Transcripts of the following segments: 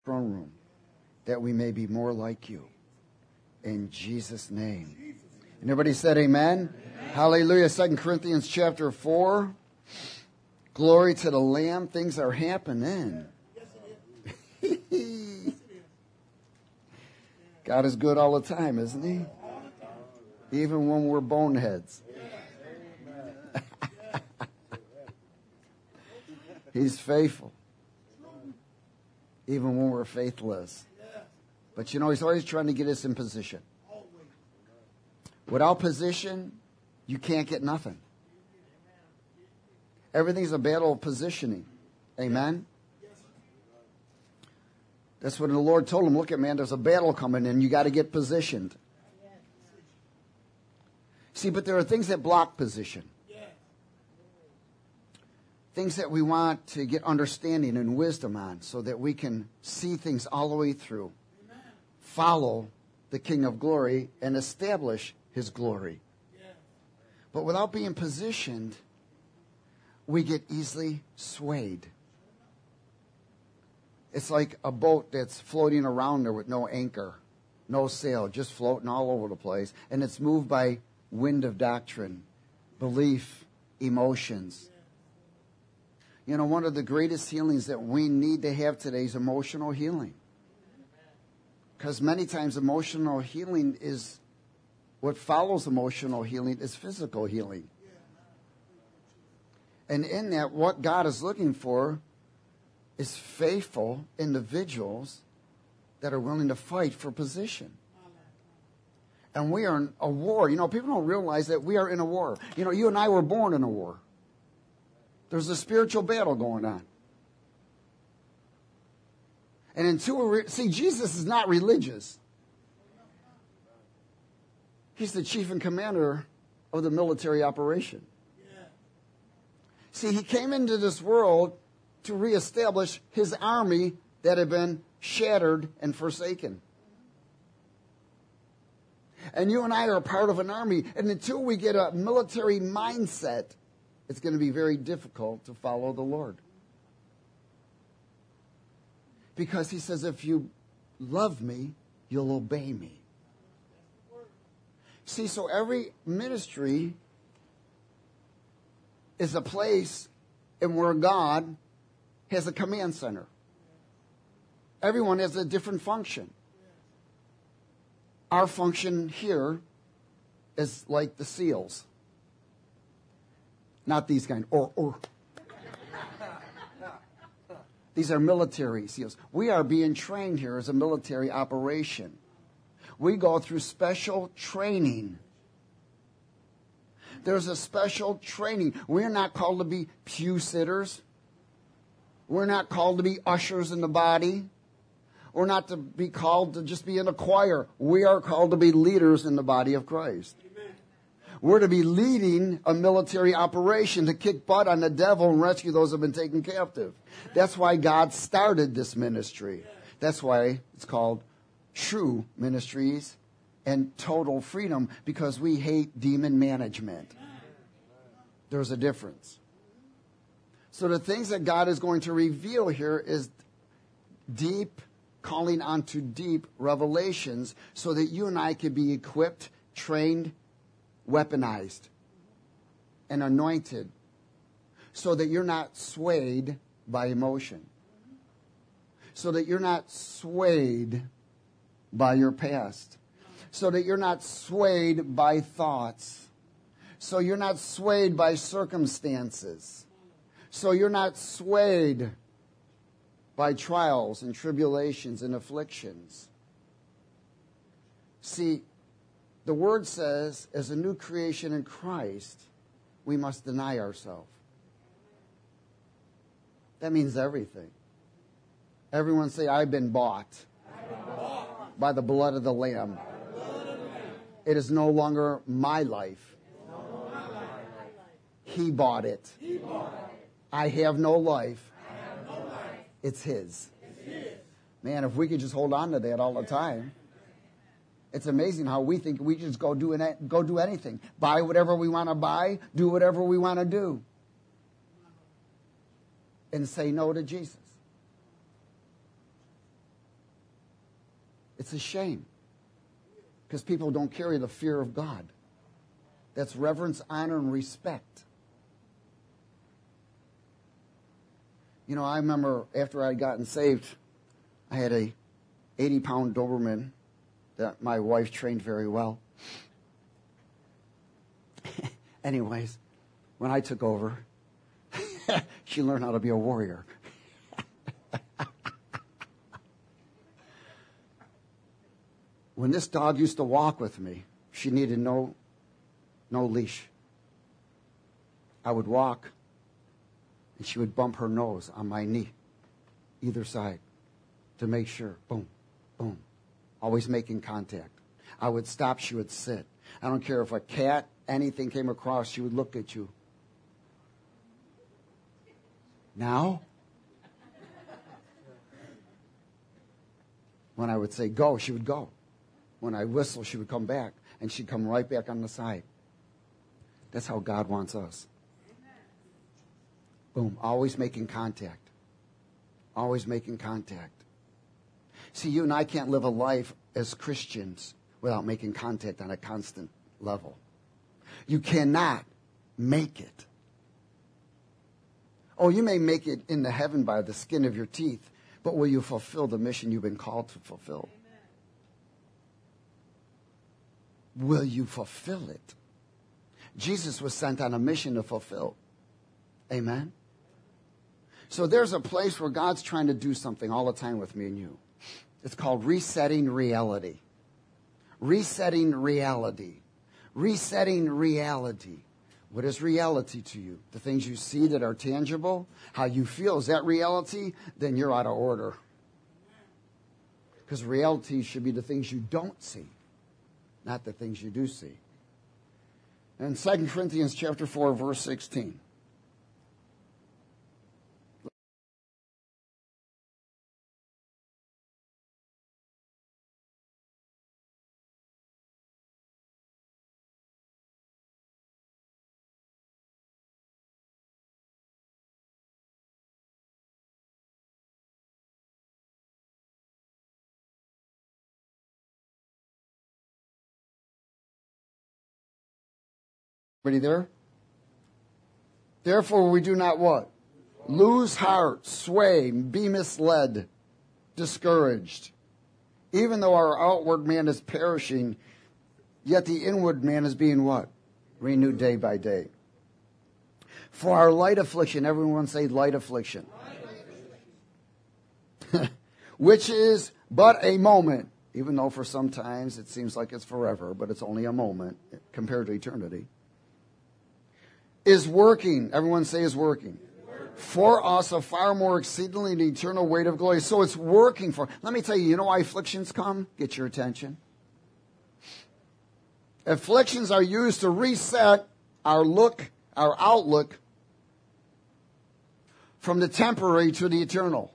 throne room, that we may be more like you. In Jesus' name. And everybody said amen? Amen. Hallelujah. 2 Corinthians chapter 4. Glory to the Lamb. Things are happening. God is good all the time, isn't he? Even when we're boneheads. He's faithful. Even when we're faithless. But you know, he's always trying to get us in position. Without position, you can't get nothing. Everything's a battle of positioning. Amen? That's what the Lord told him. Look at, man, there's a battle coming and you got to get positioned. See, but there are things that block position. Things that we want to get understanding and wisdom on so that we can see things all the way through. Follow the King of Glory and establish his glory. But without being positioned, we get easily swayed. It's like a boat that's floating around there with no anchor, no sail, just floating all over the place. And it's moved by wind of doctrine, belief, emotions. You know, one of the greatest healings that we need to have today is emotional healing. Because many times emotional healing is, what follows emotional healing is physical healing. And in that, what God is looking for is faithful individuals that are willing to fight for position. And we are in a war. You know, people don't realize that we are in a war. You know, you and I were born in a war. There's a spiritual battle going on. And until see, Jesus is not religious. He's the chief and commander of the military operation. See, he came into this world to reestablish his army that had been shattered and forsaken. And you and I are a part of an army. And until we get a military mindset, it's going to be very difficult to follow the Lord. Because he says, if you love me, you'll obey me. See, so every ministry is a place in where God has a command center. Everyone has a different function. Our function here is like the SEALs. Not these kind. These are military SEALs. We are being trained here as a military operation. We go through special training. There's a special training. We're not called to be pew sitters. We're not called to be ushers in the body. We're not to be called to just be in a choir. We are called to be leaders in the body of Christ. Amen. We're to be leading a military operation to kick butt on the devil and rescue those who have been taken captive. That's why God started this ministry. That's why it's called True Ministries and Total Freedom, because we hate demon management. There's a difference. So the things that God is going to reveal here is deep, calling onto deep revelations so that you and I can be equipped, trained, weaponized, and anointed so that you're not swayed by emotion, so that you're not swayed by your past, so that you're not swayed by thoughts, so you're not swayed by circumstances, so you're not swayed by trials and tribulations and afflictions. See, the Word says, as a new creation in Christ, we must deny ourselves. That means everything. Everyone say, I've been bought by the blood of the Lamb. It is no longer my life. He bought it. I have no life. It's His. Man, if we could just hold on to that all the time. It's amazing how we think we just go do anything. Buy whatever we want to buy. Do whatever we want to do. And say no to Jesus. It's a shame. Because people don't carry the fear of God. That's reverence, honor, and respect. You know, I remember after I'd gotten saved, I had a 80-pound Doberman that my wife trained very well. Anyways, when I took over, she learned how to be a warrior. When this dog used to walk with me, she needed no leash. I would walk, and she would bump her nose on my knee, either side, to make sure. Boom, boom. Always making contact. I would stop, she would sit. I don't care if a cat, anything came across, she would look at you. Now, when I would say go, she would go. When I whistle, she would come back, and she'd come right back on the side. That's how God wants us. Boom, always making contact. Always making contact. See, you and I can't live a life as Christians without making contact on a constant level. You cannot make it. Oh, you may make it into heaven by the skin of your teeth, but will you fulfill the mission you've been called to fulfill? Will you fulfill it? Jesus was sent on a mission to fulfill. Amen? So there's a place where God's trying to do something all the time with me and you. It's called resetting reality. Resetting reality. Resetting reality. What is reality to you? The things you see that are tangible? How you feel? Is that reality? Then you're out of order. Because reality should be the things you don't see, not the things you do see. And 2 Corinthians chapter 4, verse 16. Everybody there? Therefore we do not what? Lose heart, sway, be misled, discouraged. Even though our outward man is perishing, yet the inward man is being what? Renewed day by day. For our light affliction, everyone say light affliction. Which is but a moment, even though for some times it seems like it's forever, but it's only a moment compared to eternity. Is working, everyone say is working, for us a far more exceedingly and eternal weight of glory. So it's working for, let me tell you, you know why afflictions come? Get your attention. Afflictions are used to reset our outlook from the temporary to the eternal.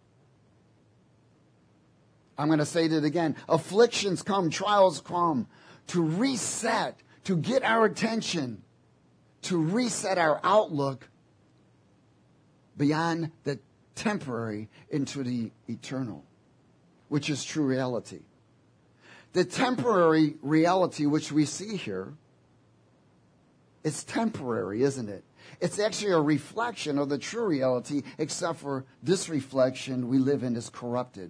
I'm going to say that again. Afflictions come, trials come to reset, to get our attention, to reset our outlook beyond the temporary into the eternal, which is true reality. The temporary reality which we see here, it's temporary, isn't it? It's actually a reflection of the true reality, except for this reflection we live in is corrupted.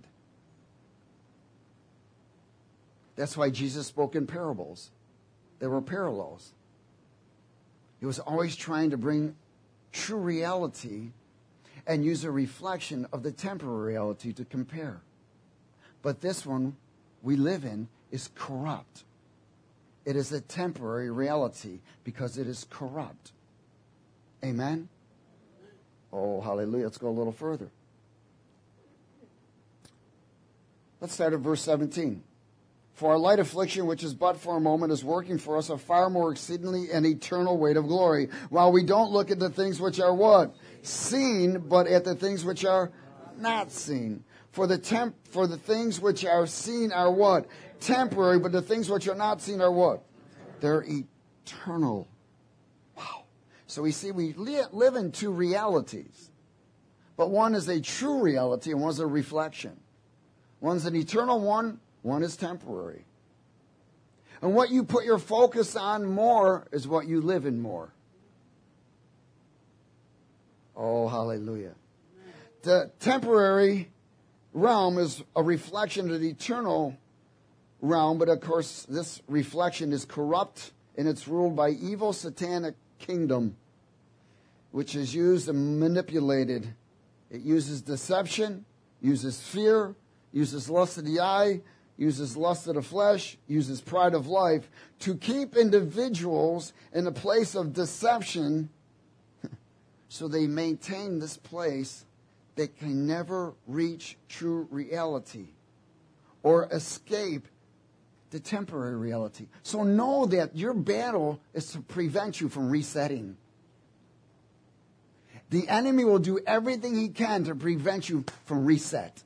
That's why Jesus spoke in parables. There were parallels. He was always trying to bring true reality and use a reflection of the temporary reality to compare. But this one we live in is corrupt. It is a temporary reality because it is corrupt. Amen? Oh, hallelujah. Let's go a little further. Let's start at verse 17. For our light affliction, which is but for a moment, is working for us a far more exceedingly and eternal weight of glory. While we don't look at the things which are what? Seen, but at the things which are not seen. For the things which are seen are what? Temporary, but the things which are not seen are what? They're eternal. Wow. So we see we live in two realities. But one is a true reality and one's a reflection. One's an eternal one. One is temporary. And what you put your focus on more is what you live in more. Oh, hallelujah. The temporary realm is a reflection of the eternal realm, but of course this reflection is corrupt and it's ruled by evil satanic kingdom, which is used and manipulated. It uses deception, uses fear, uses lust of the eye, uses lust of the flesh, uses pride of life to keep individuals in a place of deception so they maintain this place that can never reach true reality or escape the temporary reality. So know that your battle is to prevent you from resetting. The enemy will do everything he can to prevent you from reset.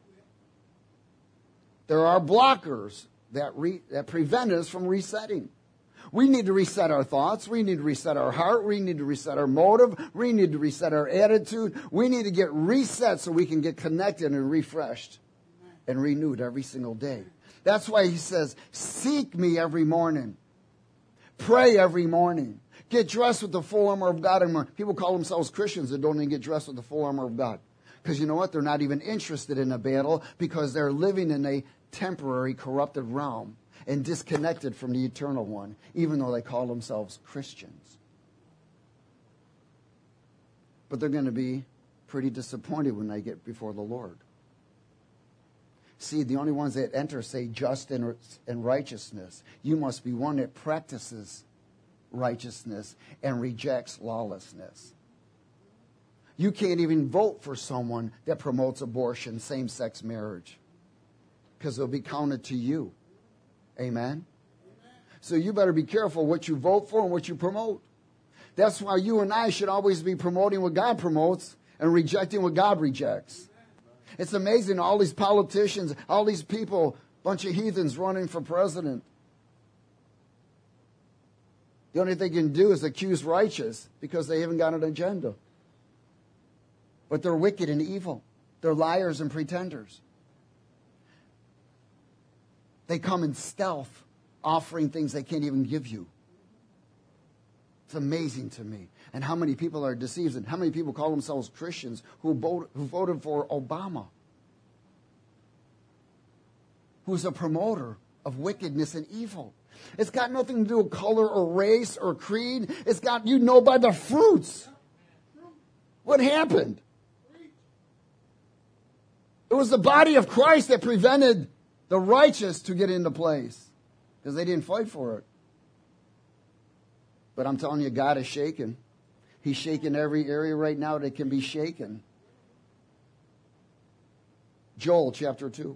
There are blockers that prevent us from resetting. We need to reset our thoughts. We need to reset our heart. We need to reset our motive. We need to reset our attitude. We need to get reset so we can get connected and refreshed and renewed every single day. That's why he says, seek me every morning. Pray every morning. Get dressed with the full armor of God. And people call themselves Christians that don't even get dressed with the full armor of God. Because you know what? They're not even interested in a battle because they're living in a temporary, corrupted realm and disconnected from the eternal one, even though they call themselves Christians. But they're going to be pretty disappointed when they get before the Lord. See, the only ones that enter say just and righteousness. You must be one that practices righteousness and rejects lawlessness. You can't even vote for someone that promotes abortion, same-sex marriage, because it'll be counted to you. Amen? So you better be careful what you vote for and what you promote. That's why you and I should always be promoting what God promotes and rejecting what God rejects. It's amazing, all these politicians, all these people, bunch of heathens running for president. The only thing they can do is accuse righteous because they haven't got an agenda. But they're wicked and evil. They're liars and pretenders. They come in stealth, offering things they can't even give you. It's amazing to me. And how many people are deceived, and how many people call themselves Christians who voted for Obama, who's a promoter of wickedness and evil. It's got nothing to do with color or race or creed. It's got, you know by the fruits. What happened? It was the body of Christ that prevented the righteous to get into place because they didn't fight for it. But I'm telling you, God is shaken. He's shaking every area right now that can be shaken. Joel chapter 2.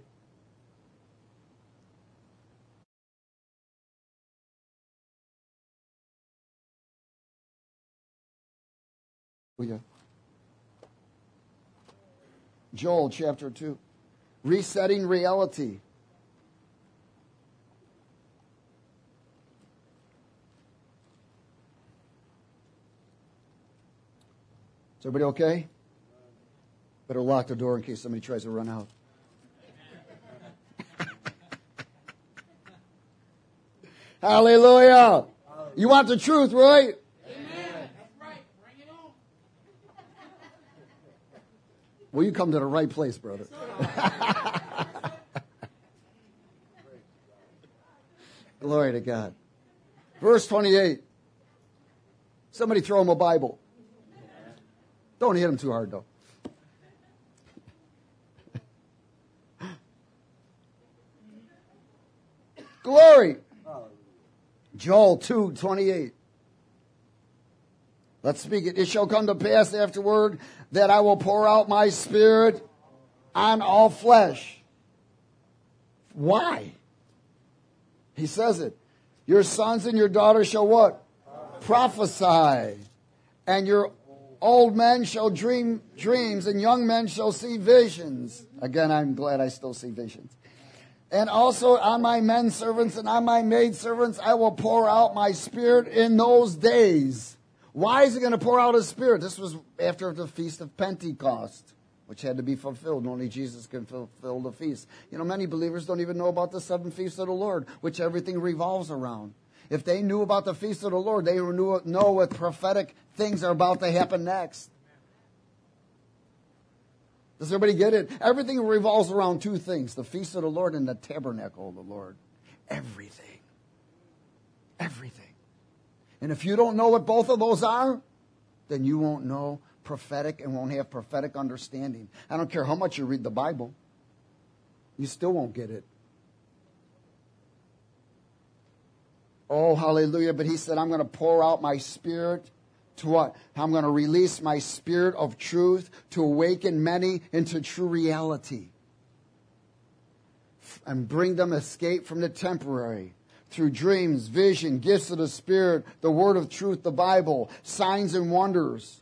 Joel chapter 2. Resetting reality. Is everybody okay? Better lock the door in case somebody tries to run out. Hallelujah. You want the truth, right? Amen. That's right. Bring it on. Well, you come to the right place, brother. Glory to God. Verse 28. Somebody throw him a Bible. Don't hit him too hard, though. Glory. Joel 2:28. Let's speak it. It shall come to pass afterward that I will pour out my spirit on all flesh. Why? He says it. Your sons and your daughters shall what? Prophesy. And your old men shall dream dreams, and young men shall see visions. Again, I'm glad I still see visions. And also on my men servants and on my maid servants I will pour out my spirit in those days. Why is he going to pour out his spirit? This was after the Feast of Pentecost. which had to be fulfilled. Only Jesus can fulfill the feast. You know, many believers don't even know about the 7 feasts of the Lord, which everything revolves around. If they knew about the feast of the Lord, they know what prophetic things are about to happen next. Does everybody get it? Everything revolves around 2 things, the feast of the Lord and the tabernacle of the Lord. Everything. Everything. And if you don't know what both of those are, then you won't know prophetic and won't have prophetic understanding. I don't care how much you read the Bible. You still won't get it. Oh, hallelujah. But he said, I'm going to pour out my spirit to what? I'm going to release my spirit of truth to awaken many into true reality and bring them escape from the temporary through dreams, vision, gifts of the Spirit, the word of truth, the Bible, signs and wonders.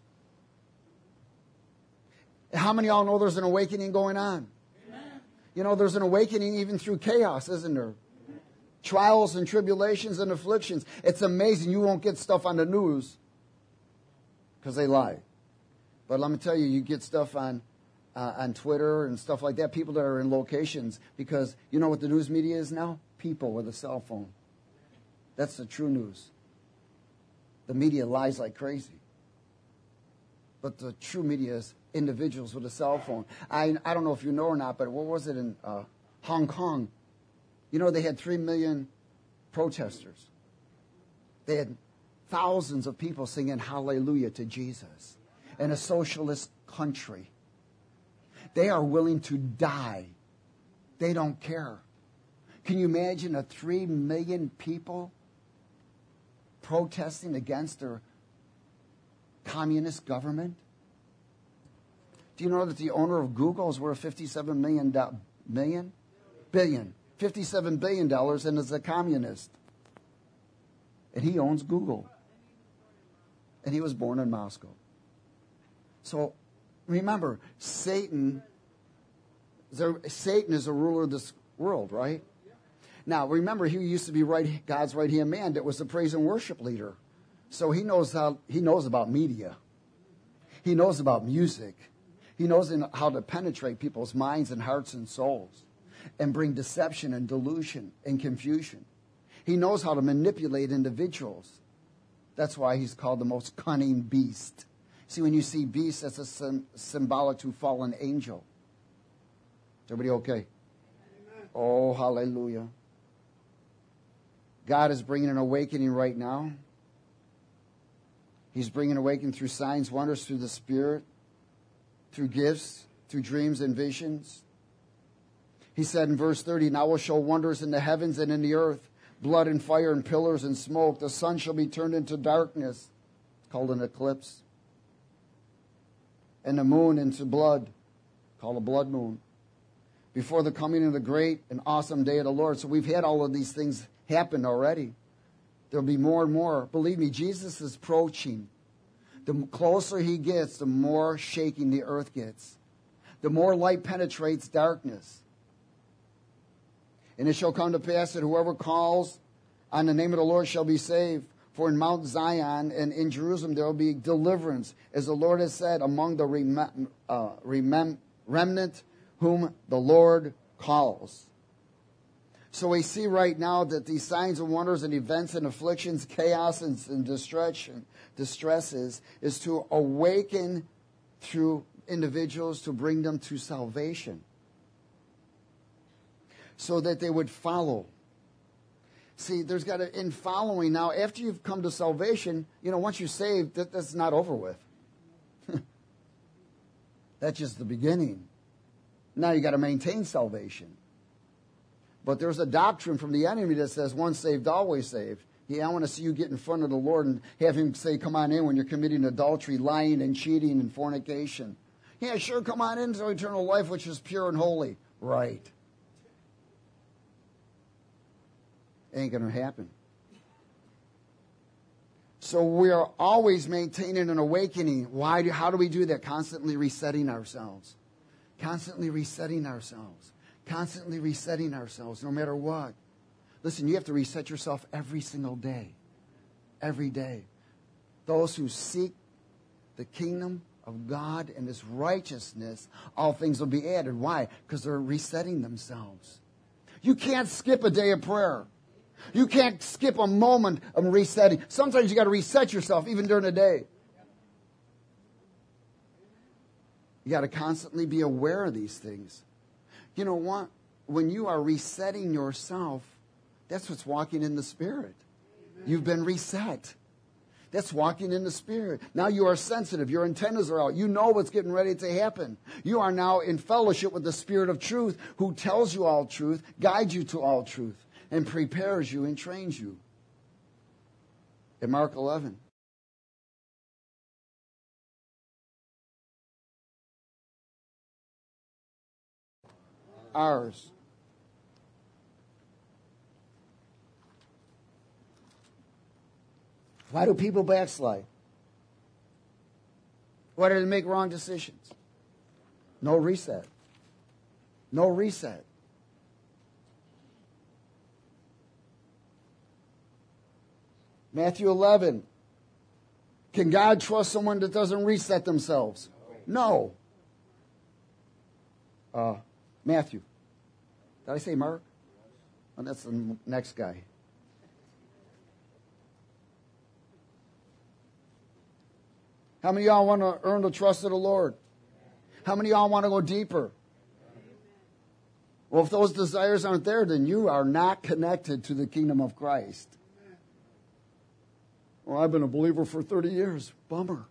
How many of y'all know there's an awakening going on? Amen. You know, there's an awakening even through chaos, isn't there? Trials and tribulations and afflictions. It's amazing. You won't get stuff on the news because they lie. But let me tell you, you get stuff on Twitter and stuff like that, people that are in locations, because you know what the news media is now? People with a cell phone. That's the true news. The media lies like crazy. But the true media is individuals with a cell phone. I don't know if you know or not, but what was it in Hong Kong? You know, they had 3 million protesters. They had thousands of people singing hallelujah to Jesus in a socialist country. They are willing to die. They don't care. Can you imagine 3 million people protesting against their communist government? Do you know that the owner of Google is worth $57 billion, $57 billion, and is a communist? And he owns Google. And he was born in Moscow. So remember, Satan is a ruler of this world, right? Now, remember, he used to be God's right-hand man that was the praise and worship leader. So he knows about media. He knows about music. He knows how to penetrate people's minds and hearts and souls and bring deception and delusion and confusion. He knows how to manipulate individuals. That's why he's called the most cunning beast. See, when you see beast, that's a symbolic to fallen angel. Everybody okay? Amen. Oh, hallelujah. God is bringing an awakening right now. He's bringing awakening through signs, wonders, through the Spirit, through gifts, through dreams and visions. He said in verse 30, "Now I will show wonders in the heavens and in the earth, blood and fire and pillars and smoke. The sun shall be turned into darkness," it's called an eclipse, "and the moon into blood," called a blood moon, before the coming of the great and awesome day of the Lord. So we've had all of these things happen already. There'll be more and more. Believe me, Jesus is approaching. The closer he gets, the more shaking the earth gets. The more light penetrates darkness. "And it shall come to pass that whoever calls on the name of the Lord shall be saved. For in Mount Zion and in Jerusalem there will be deliverance, as the Lord has said, among the remnant whom the Lord calls." So we see right now that these signs and wonders and events and afflictions, chaos and distresses is to awaken through individuals to bring them to salvation, so that they would follow. See, there's got to, in following now, after you've come to salvation, you know, once you're saved, that's not over with. That's just the beginning. Now you got to maintain salvation. But there's a doctrine from the enemy that says once saved, always saved. Yeah, I want to see you get in front of the Lord and have him say, "Come on in," when you're committing adultery, lying and cheating and fornication. "Yeah, sure, come on into eternal life, which is pure and holy." Right. Ain't going to happen. So we are always maintaining an awakening. Why? How do we do that? Constantly resetting ourselves. Constantly resetting ourselves. Constantly resetting ourselves, no matter what. Listen, you have to reset yourself every single day. Every day. Those who seek the kingdom of God and His righteousness, all things will be added. Why? Because they're resetting themselves. You can't skip a day of prayer. You can't skip a moment of resetting. Sometimes you got to reset yourself even during the day. You got to constantly be aware of these things. You know what? When you are resetting yourself, that's what's walking in the Spirit. You've been reset. That's walking in the Spirit. Now you are sensitive. Your antennas are out. You know what's getting ready to happen. You are now in fellowship with the Spirit of truth, who tells you all truth, guides you to all truth, and prepares you and trains you. In Mark 11. Ours. Why do people backslide? Why do they make wrong decisions? No reset. No reset. Matthew 11. Can God trust someone that doesn't reset themselves? No. Matthew. Did I say Mark? Oh, that's the next guy. How many of y'all want to earn the trust of the Lord? How many of y'all want to go deeper? Well, if those desires aren't there, then you are not connected to the kingdom of Christ. Well, I've been a believer for 30 years. Bummer.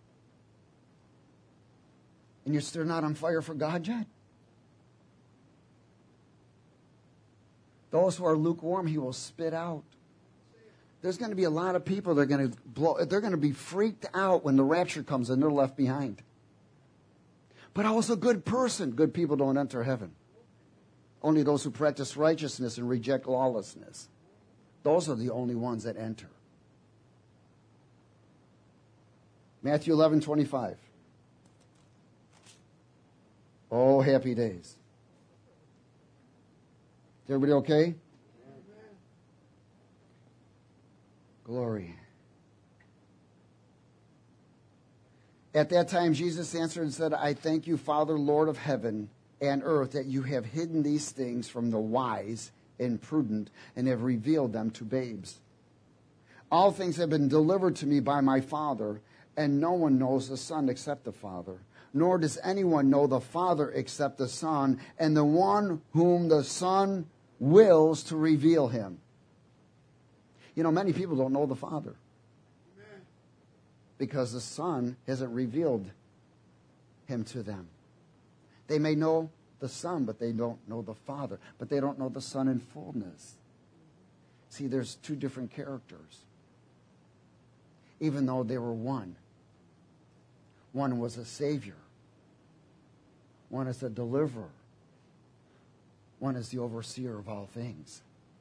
And you're still not on fire for God yet? Those who are lukewarm, He will spit out. There's going to be a lot of people that are going to they're going to be freaked out when the rapture comes and they're left behind. But I was a good person. Good people don't enter heaven. Only those who practice righteousness and reject lawlessness. Those are the only ones that enter. Matthew 11:25. Oh, happy days. Is everybody okay? Glory. At that time, Jesus answered and said, I thank you, Father, Lord of heaven and earth, that you have hidden these things from the wise and prudent and have revealed them to babes. All things have been delivered to me by my Father, and no one knows the Son except the Father, nor does anyone know the Father except the Son, and the one whom the Son wills to reveal him. You know, many people don't know the Father because the Son hasn't revealed him to them. They may know the Son, but they don't know the Father. But they don't know the Son in fullness. See, there's two different characters. Even though they were one. One was a Savior. One is a deliverer. One is the overseer of all things.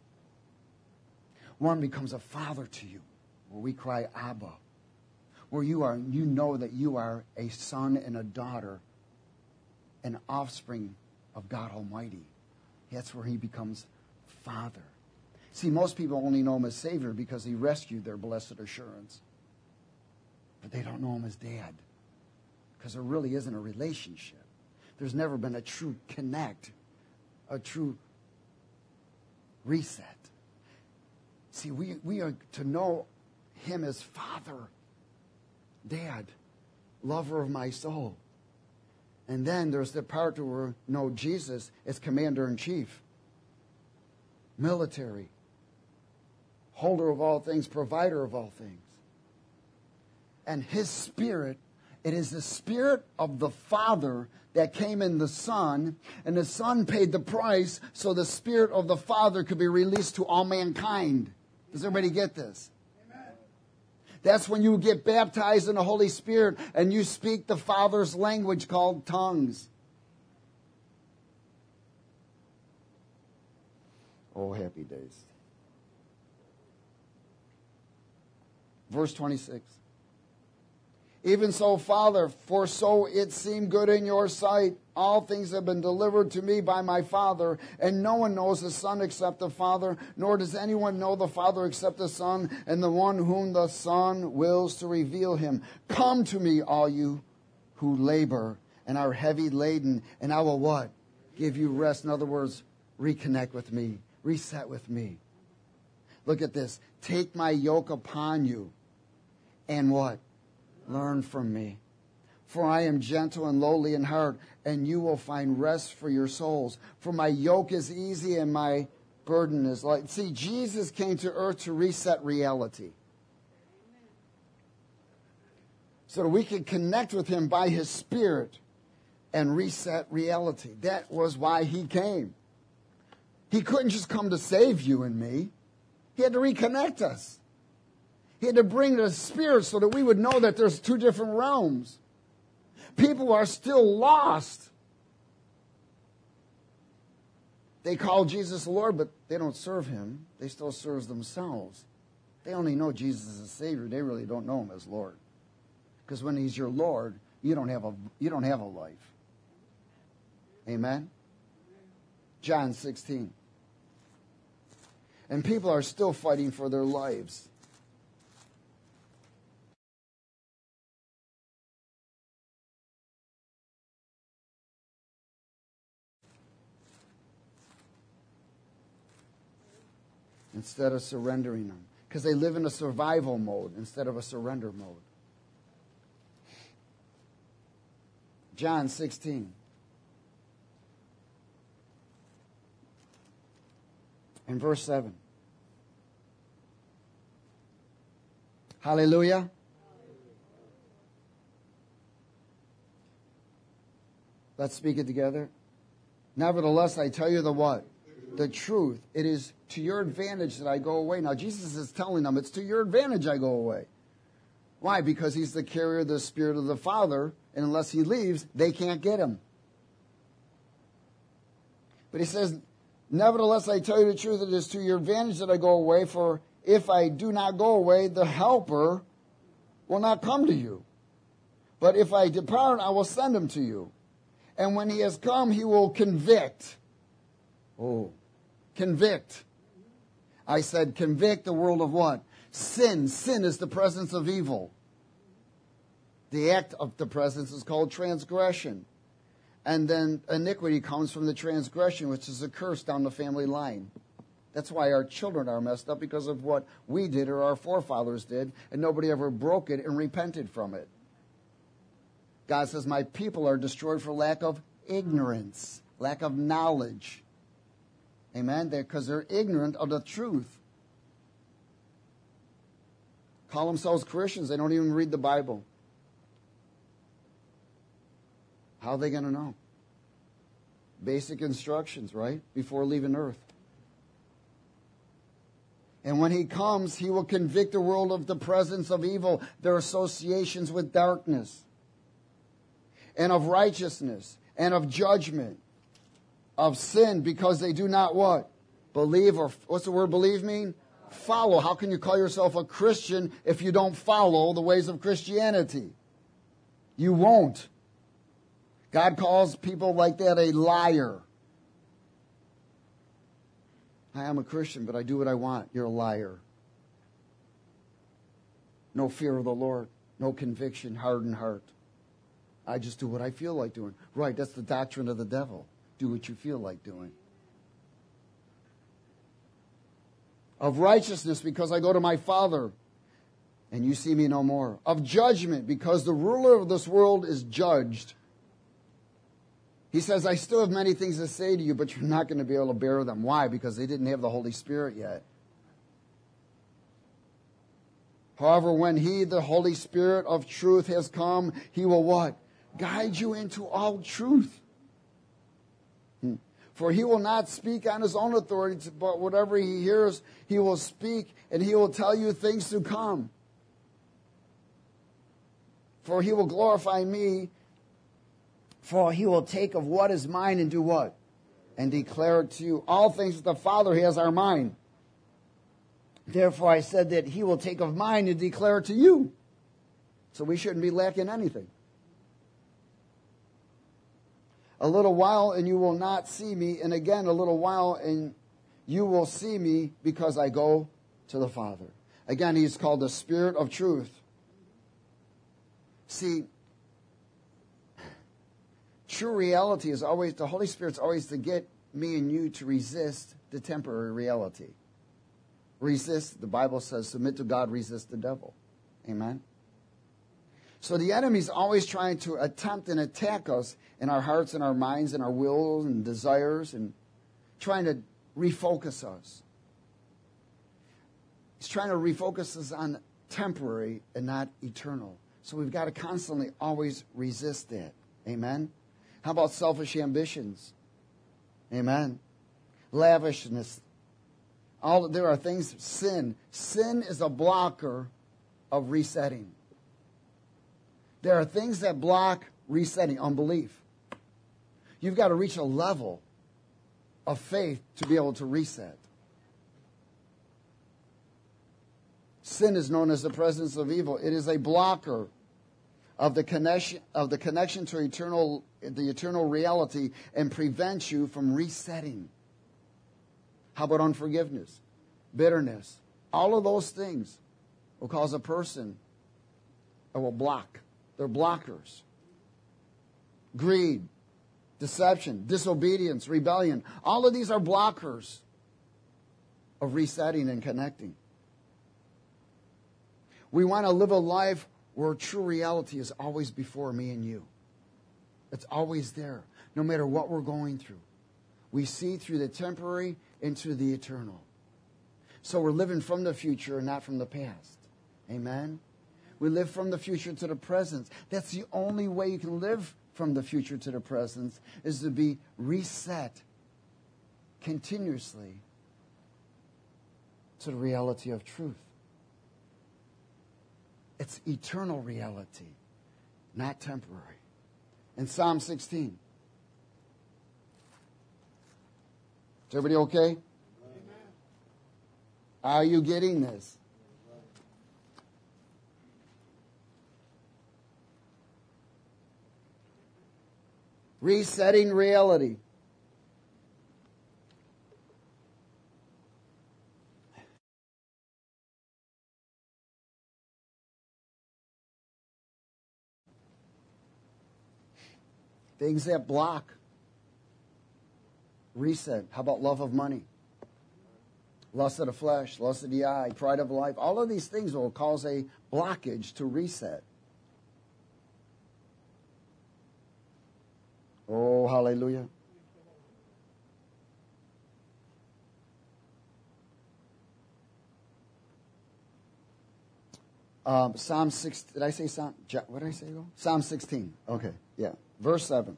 One becomes a father to you, where we cry, Abba. Where you know that you are a son and a daughter, an offspring of God Almighty. That's where He becomes Father. See, most people only know Him as Savior because He rescued their blessed assurance. But they don't know Him as Dad because there really isn't a relationship. There's never been a true connect, a true reset. See, we are to know Him as Father, Dad, lover of my soul. And then there's the part where we know Jesus as Commander-in-Chief, military, holder of all things, provider of all things. And His Spirit, it is the Spirit of the Father that came in the Son, and the Son paid the price so the Spirit of the Father could be released to all mankind. Does everybody get this? Amen. That's when you get baptized in the Holy Spirit and you speak the Father's language called tongues. Oh, happy days. Verse 26. Even so, Father, for so it seemed good in your sight. All things have been delivered to me by my Father, and no one knows the Son except the Father, nor does anyone know the Father except the Son, and the one whom the Son wills to reveal him. Come to me, all you who labor and are heavy laden, and I will what? Give you rest. In other words, reconnect with me. Reset with me. Look at this. Take my yoke upon you and what? Learn from me. For I am gentle and lowly in heart, and you will find rest for your souls. For my yoke is easy and my burden is light. See, Jesus came to earth to reset reality. So that we could connect with him by his Spirit and reset reality. That was why he came. He couldn't just come to save you and me. He had to reconnect us. He had to bring the Spirit so that we would know that there's two different realms. People are still lost. They call Jesus Lord, but they don't serve him. They still serve themselves. They only know Jesus as Savior. They really don't know him as Lord. Because when he's your Lord, you don't have a life. Amen? John 16. And people are still fighting for their lives. Instead of surrendering them. Because they live in a survival mode instead of a surrender mode. John 16. And verse 7. Hallelujah. Let's speak it together. Nevertheless, I tell you the what? The truth. It is to your advantage that I go away. Now, Jesus is telling them, it's to your advantage I go away. Why? Because he's the carrier of the Spirit of the Father, and unless he leaves, they can't get him. But he says, nevertheless, I tell you the truth, it is to your advantage that I go away, for if I do not go away, the Helper will not come to you. But if I depart, I will send him to you. And when he has come, he will convict. Oh, convict. I said convict the world of what? Sin. Sin is the presence of evil. The act of the presence is called transgression. And then iniquity comes from the transgression, which is a curse down the family line. That's why our children are messed up, because of what we did or our forefathers did, and nobody ever broke it and repented from it. God says, my people are destroyed for lack of ignorance, lack of knowledge. Amen? Because they're ignorant of the truth. Call themselves Christians. They don't even read the Bible. How are they going to know? Basic instructions, right? Before leaving earth. And when he comes, he will convict the world of the presence of evil, their associations with darkness, and of righteousness, and of judgment, of sin, because they do not what? Believe, or what's the word believe mean? Follow. How can you call yourself a Christian if you don't follow the ways of Christianity? You won't. God calls people like that a liar. I am a Christian, but I do what I want. You're a liar. No fear of the Lord. No conviction, hardened heart. I just do what I feel like doing. Right, that's the doctrine of the devil. Do what you feel like doing. Of righteousness, because I go to my Father, and you see me no more. Of judgment, because the ruler of this world is judged. He says, I still have many things to say to you, but you're not going to be able to bear them. Why? Because they didn't have the Holy Spirit yet. However, when he, the Holy Spirit of truth, has come, he will what? Guide you into all truth. For he will not speak on his own authority, but whatever he hears, he will speak, and he will tell you things to come. For he will glorify me, for he will take of what is mine and do what? And declare it to you. All things that the Father has are mine. Therefore I said that he will take of mine and declare it to you. So we shouldn't be lacking anything. A little while and you will not see me, and again a little while and you will see me, because I go to the Father. Again, he's called the Spirit of truth. See, True reality is always, the Holy Spirit's always to get me and you to resist the temporary reality. Resist, the Bible says, submit to God, resist the devil. Amen? So the enemy's always trying to attempt and attack us in our hearts and our minds and our wills and desires and trying to refocus us. He's trying to refocus us on temporary and not eternal. So we've got to constantly always resist that. Amen? How about selfish ambitions? Amen? Lavishness. There are things, sin. Sin is a blocker of resetting. There are things that block resetting, unbelief. You've got to reach a level of faith to be able to reset. Sin is known as the presence of evil. It is a blocker of the connection to the eternal reality and prevents you from resetting. How about unforgiveness, bitterness? All of those things will cause a person, or will block. They're blockers. Greed, deception, disobedience, rebellion. All of these are blockers of resetting and connecting. We want to live a life where true reality is always before me and you. It's always there, no matter what we're going through. We see through the temporary into the eternal. So we're living from the future and not from the past. Amen? We live from the future to the present. That's the only way you can live from the future to the present, is to be reset continuously to the reality of truth. It's eternal reality, not temporary. In Psalm 16. Is everybody okay? Amen. Are you getting this? Resetting reality. Things that block. Reset. How about love of money? Lust of the flesh, lust of the eye, pride of life. All of these things will cause a blockage to reset. Oh, hallelujah. Psalm 6, did I say Psalm? What did I say? Psalm 16. Okay, yeah. Verse 7.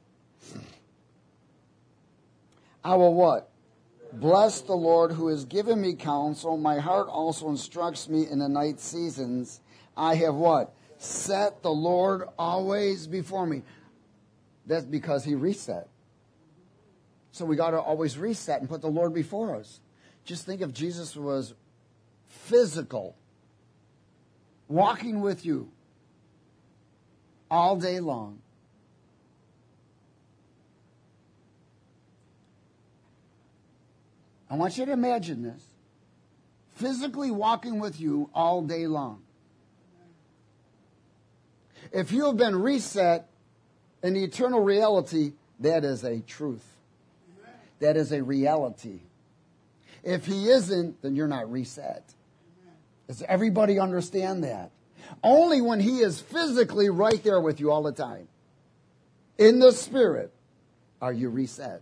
I will what? Bless the Lord who has given me counsel. My heart also instructs me in the night seasons. I have what? Set the Lord always before me. That's because he reset. So we got to always reset and put the Lord before us. Just think if Jesus was physical, walking with you all day long. I want you to imagine this. Physically walking with you all day long. If you have been reset in the eternal reality, that is a truth. That is a reality. If he isn't, then you're not reset. Does everybody understand that? Only when he is physically right there with you all the time, in the spirit, are you reset.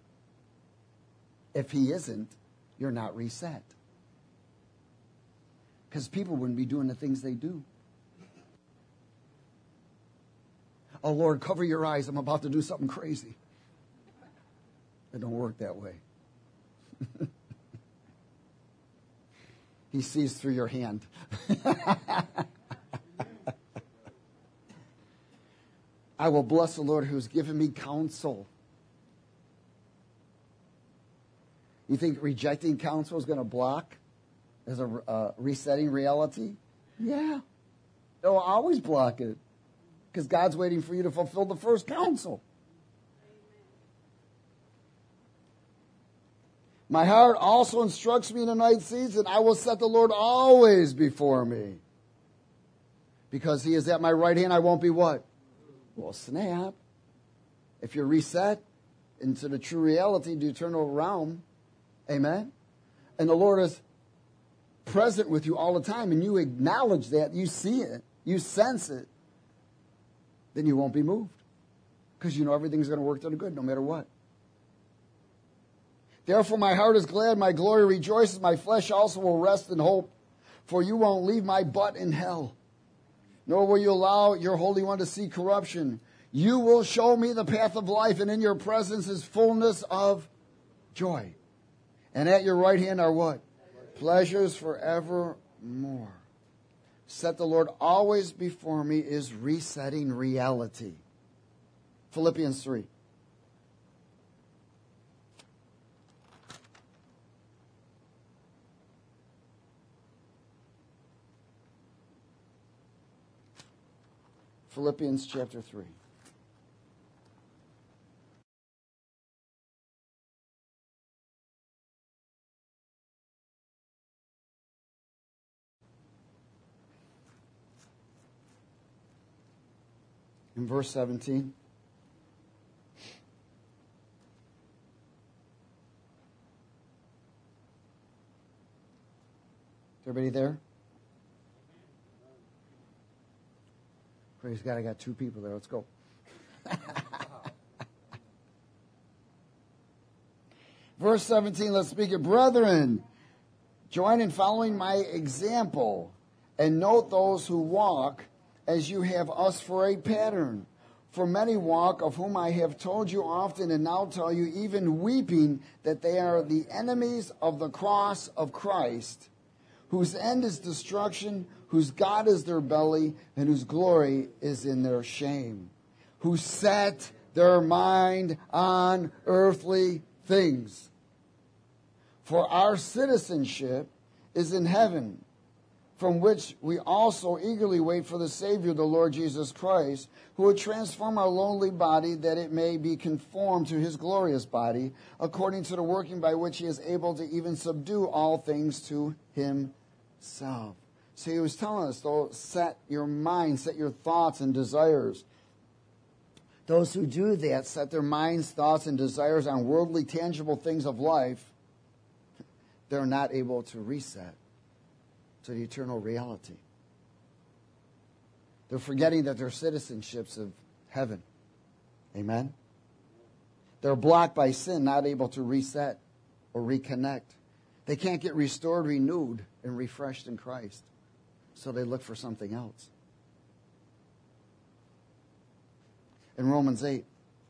If he isn't, you're not reset. Because people wouldn't be doing the things they do. Oh, Lord, cover your eyes. I'm about to do something crazy. It don't work that way. He sees through your hand. I will bless the Lord who's given me counsel. You think rejecting counsel is going to block as a resetting reality? Yeah. It will always block it. Because God's waiting for you to fulfill the first counsel. My heart also instructs me in the night season. I will set the Lord always before me. Because he is at my right hand, I won't be what? Well, snap. If you're reset into the true reality, the eternal realm, amen, and the Lord is present with you all the time, and you acknowledge that, you see it, you sense it, then you won't be moved. Because you know everything's going to work to the good no matter what. Therefore my heart is glad, my glory rejoices, my flesh also will rest in hope. For you won't leave my butt in hell, nor will you allow your Holy One to see corruption. You will show me the path of life, and in your presence is fullness of joy. And at your right hand are what? Pleasures forevermore. Set the Lord always before me is resetting reality. Philippians 3. Philippians chapter 3. In verse 17. Everybody there? Praise God, I got two people there. Let's go. Verse 17, let's speak it. Brethren, join in following my example, and note those who walk as you have us for a pattern. For many walk, of whom I have told you often, and now tell you, even weeping, that they are the enemies of the cross of Christ, whose end is destruction, whose God is their belly, and whose glory is in their shame, who set their mind on earthly things. For our citizenship is in heaven, from which we also eagerly wait for the Savior, the Lord Jesus Christ, who will transform our lowly body that it may be conformed to his glorious body, according to the working by which he is able to even subdue all things to himself. So he was telling us, though, set your mind, set your thoughts and desires. Those who do that, set their minds, thoughts, and desires on worldly, tangible things of life, they're not able to reset to the eternal reality. They're forgetting that their citizenship's of heaven. Amen? They're blocked by sin, not able to reset or reconnect. They can't get restored, renewed, and refreshed in Christ. So they look for something else. In Romans 8,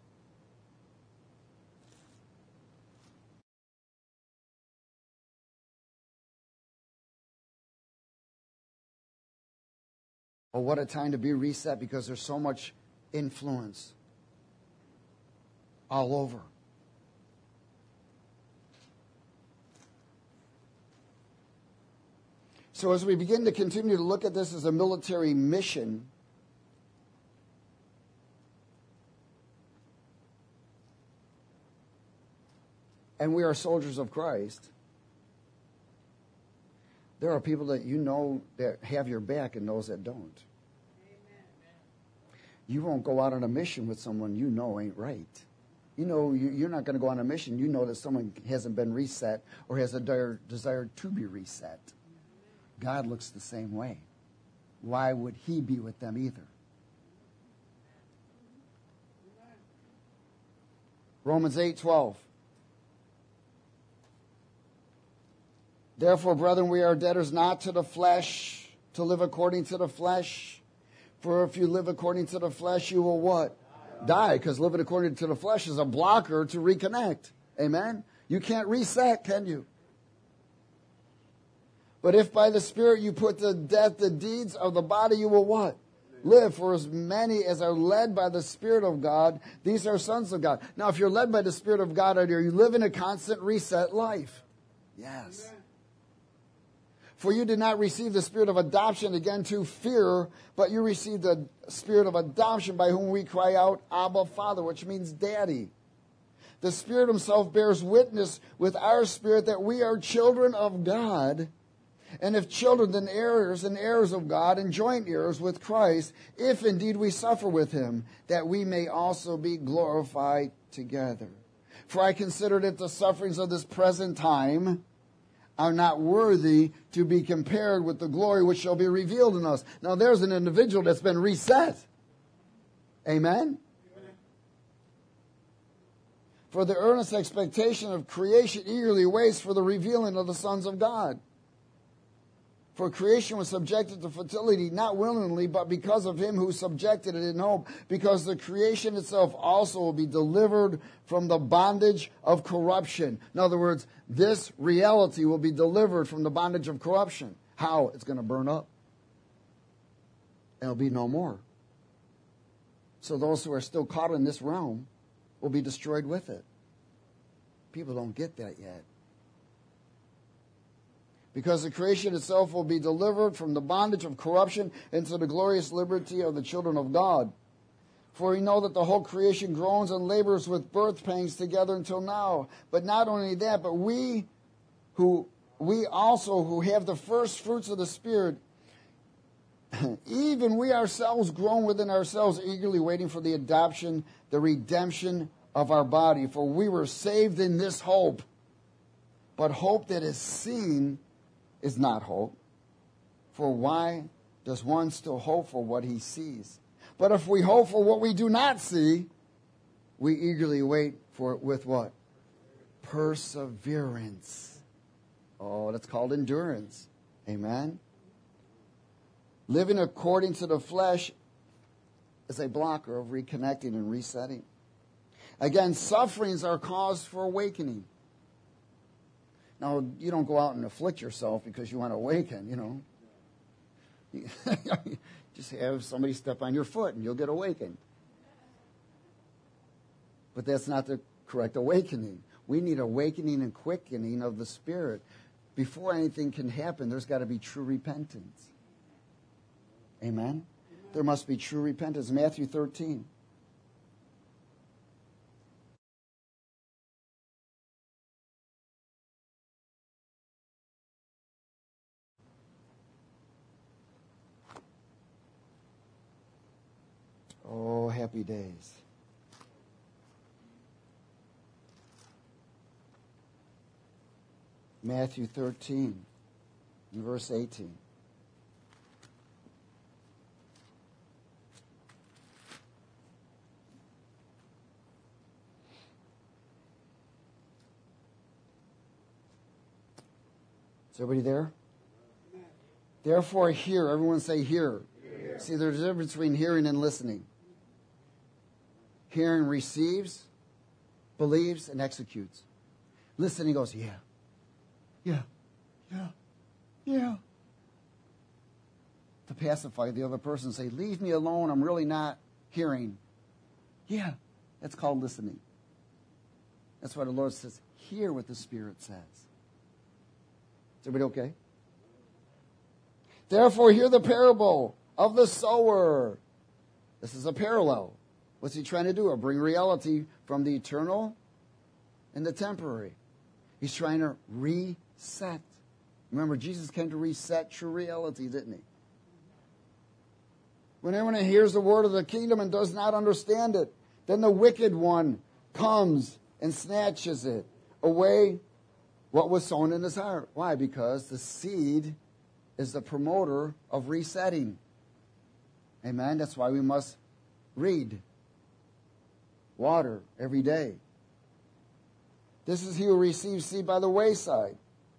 oh, what a time to be reset, because there's so much influence all over. So as we begin to continue to look at this as a military mission, and we are soldiers of Christ, there are people that you know that have your back and those that don't. Amen. You won't go out on a mission with someone you know ain't right. You know you're not going to go on a mission. You know that someone hasn't been reset or has a desire to be reset. God looks the same way. Why would he be with them either? Romans 8:12. Therefore, brethren, we are debtors not to the flesh, to live according to the flesh. For if you live according to the flesh, you will what? Die. Because living according to the flesh is a blocker to reconnect. Amen? You can't reset, can you? But if by the Spirit you put to death the deeds of the body, you will what? Live. For as many as are led by the Spirit of God, these are sons of God. Now, if you're led by the Spirit of God, are you living a constant reset life? Yes. Amen. For you did not receive the spirit of adoption again to fear, but you received the spirit of adoption by whom we cry out, Abba, Father, which means Daddy. The Spirit himself bears witness with our spirit that we are children of God. And if children, then heirs, and heirs of God, and joint heirs with Christ, if indeed we suffer with him, that we may also be glorified together. For I consider that the sufferings of this present time are not worthy to be compared with the glory which shall be revealed in us. Now there's an individual that's been reset. Amen? For the earnest expectation of creation eagerly waits for the revealing of the sons of God. For creation was subjected to fertility, not willingly, but because of him who subjected it in hope, because the creation itself also will be delivered from the bondage of corruption. In other words, this reality will be delivered from the bondage of corruption. How? It's going to burn up. And it'll be no more. So those who are still caught in this realm will be destroyed with it. People don't get that yet. Because the creation itself will be delivered from the bondage of corruption into the glorious liberty of the children of God. For we know that the whole creation groans and labors with birth pangs together until now. But not only that, but we also who have the first fruits of the Spirit, even we ourselves groan within ourselves, eagerly waiting for the adoption, the redemption of our body. For we were saved in this hope. But hope that is seen is not hope. For why does one still hope for what he sees? But if we hope for what we do not see, we eagerly wait for it with what? Perseverance. Oh, that's called endurance. Amen? Living according to the flesh is a blocker of reconnecting and resetting. Again, sufferings are cause for awakening. Now, you don't go out and afflict yourself because you want to awaken, you know. Just have somebody step on your foot and you'll get awakened. But that's not the correct awakening. We need awakening and quickening of the Spirit. Before anything can happen, there's got to be true repentance. Amen? There must be true repentance. Matthew 13. Oh, happy days. Matthew 13, verse 18. Is everybody there? Therefore, hear. Everyone say hear. See, there's a difference between hearing and listening. Hearing receives, believes, and executes. Listening goes, yeah, yeah, yeah, yeah. To pacify the other person, say, leave me alone, I'm really not hearing. Yeah, that's called listening. That's why the Lord says, hear what the Spirit says. Is everybody okay? Therefore, hear the parable of the sower. This is a parallel. What's he trying to do? Bring reality from the eternal and the temporary. He's trying to reset. Remember, Jesus came to reset true reality, didn't he? When anyone hears the word of the kingdom and does not understand it, then the wicked one comes and snatches it away, what was sown in his heart. Why? Because the seed is the promoter of resetting. Amen? That's why we must read, water every day. This is he who receives seed by the wayside.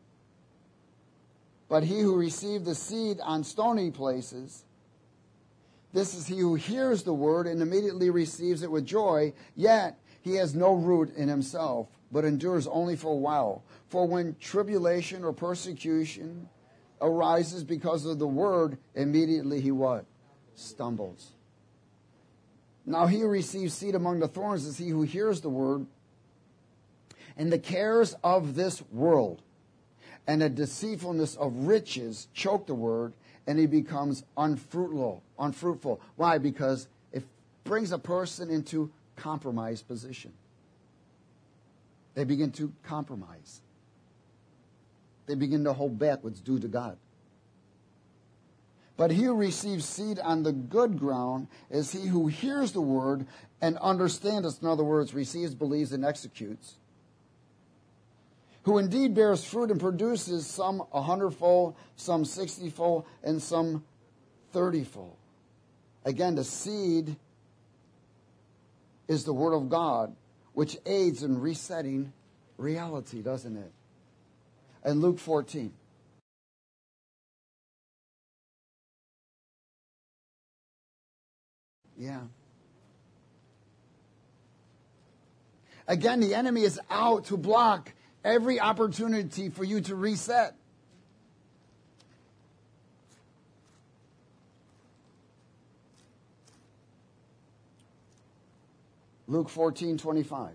But he who received the seed on stony places, this is he who hears the word and immediately receives it with joy, yet he has no root in himself, but endures only for a while. For when tribulation or persecution arises because of the word, immediately he what? Stumbles. Now he who receives seed among the thorns is he who hears the word, and the cares of this world and the deceitfulness of riches choke the word, and he becomes unfruitful. Why? Because it brings a person into compromised position. They begin to compromise. they begin to hold back what's due to God. But he who receives seed on the good ground is he who hears the word and understands it. In other words, receives, believes, and executes. Who indeed bears fruit and produces some 100-fold, some 60-fold, and some 30-fold. Again, the seed is the word of God, which aids in resetting reality, doesn't it? And Luke 14. Yeah. Again, the enemy is out to block every opportunity for you to reset. Luke 14:25.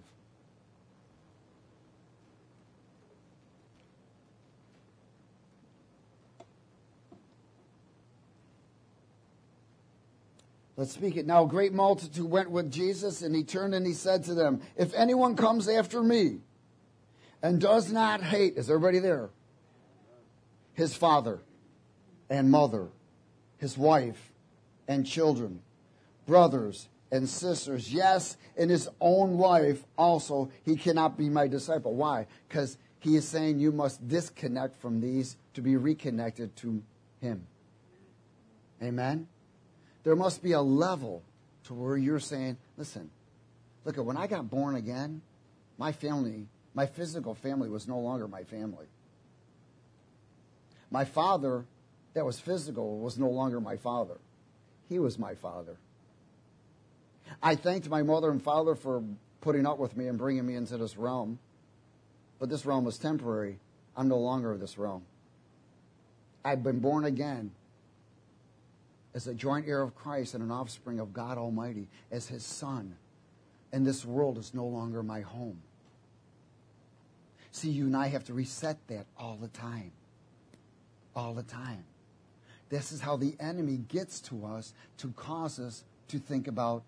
Let's speak it. Now a great multitude went with Jesus, and he turned and he said to them, if anyone comes after me and does not hate, is everybody there? His father and mother, his wife and children, brothers and sisters, yes, and his own life also, he cannot be my disciple. Why? Because he is saying you must disconnect from these to be reconnected to him. Amen? There must be a level to where you're saying, listen, look, when I got born again, my family, my physical family was no longer my family. My father, that was physical, was no longer my father. He was my father. I thanked my mother and father for putting up with me and bringing me into this realm. But this realm was temporary. I'm no longer of this realm. I've been born again as a joint heir of Christ and an offspring of God Almighty, as his son. And this world is no longer my home. See, you and I have to reset that all the time. All the time. This is how the enemy gets to us to cause us to think about,